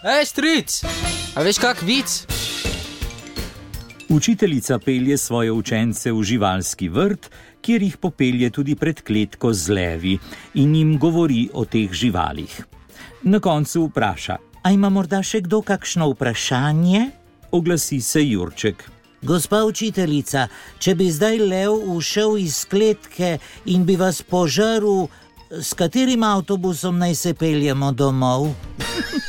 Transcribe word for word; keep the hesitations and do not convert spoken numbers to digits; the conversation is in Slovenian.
Ej, stric, a veš kak vic? Učiteljica pelje svoje učence v živalski vrt, kjer jih popelje tudi pred kletko z levi in jim govori o teh živalih. Na koncu vpraša: A ima morda še kdo kakšno vprašanje? Oglasi se Jurček. Gospa učiteljica, če bi zdaj lev ušel iz kletke in bi vas požrl, s katerim avtobusom naj se peljemo domov?